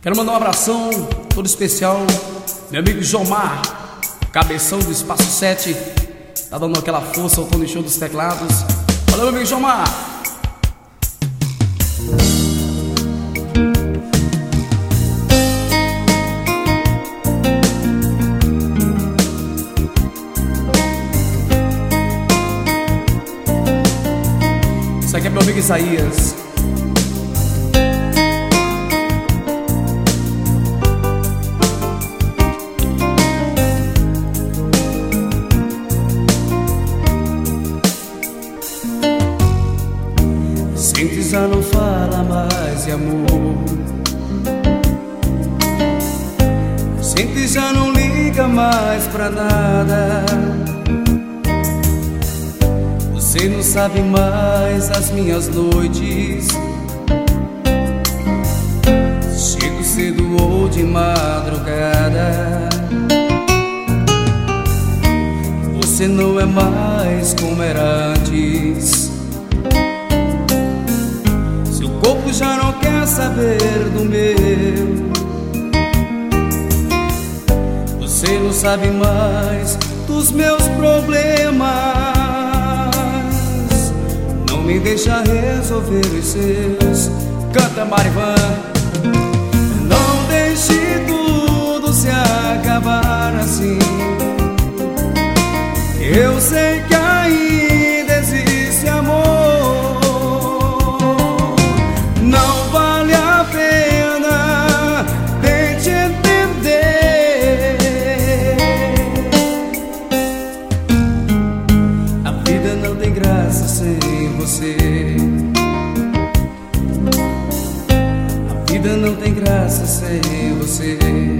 Quero mandar um abração todo especial, meu amigo Jomar, cabeção do Espaço 7, tá dando aquela força ao Tony Show dos teclados. Valeu, meu amigo Jomar. Isso aqui é meu amigo Isaías. Sente já não fala mais de amor, sente já não liga mais pra nada. Você não sabe mais as minhas noites, chego cedo ou de madrugada. Você não é mais como era antes, seu corpo já não quer saber do meu. Você não sabe mais dos meus problemas, não me deixa resolver os seus. Canta, Marivan. Não deixe tudo se acabar assim. Eu sei que ainda existe amor, não vale a pena, tente entender. A vida não tem graça sem você, a vida não tem graça sem você.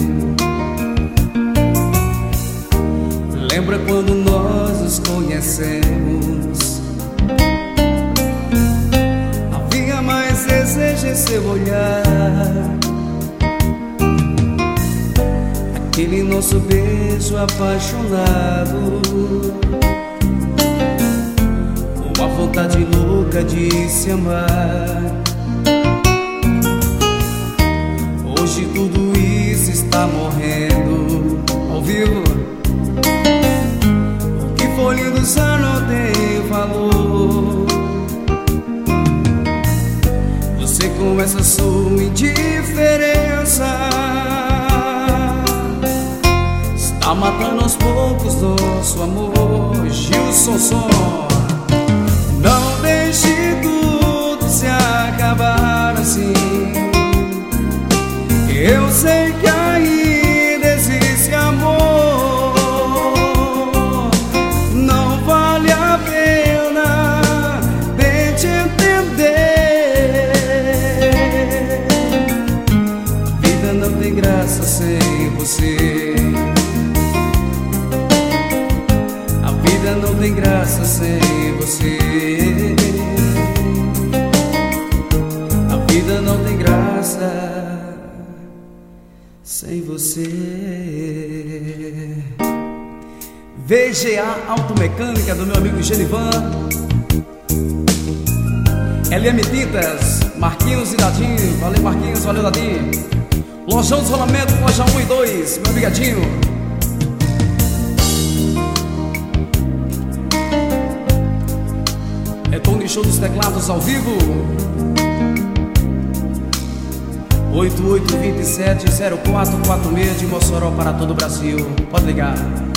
Lembra quando nós nos conhecemos? Havia mais desejo em seu olhar, aquele nosso beijo apaixonado, uma vontade louca de se amar. Hoje tudo isso está morrendo ao vivo. Foi lindo, já não tem valor. Você com essa sua indiferença está matando aos poucos nosso amor. Gilson Som. Não deixe tudo se acabar assim. Eu sei que ainda existe amor, graça sem você. A vida não tem graça sem você. A vida não tem graça sem você. VGA Automecânica do meu amigo Genivan, LM Tintas, Marquinhos e Dadinho. Valeu, Marquinhos, valeu, Dadinho. Lojão de Isolamento, loja 1 e 2, meu amigadinho. É Tony Show dos teclados ao vivo. 8827-0446 de Mossoró para todo o Brasil. Pode ligar.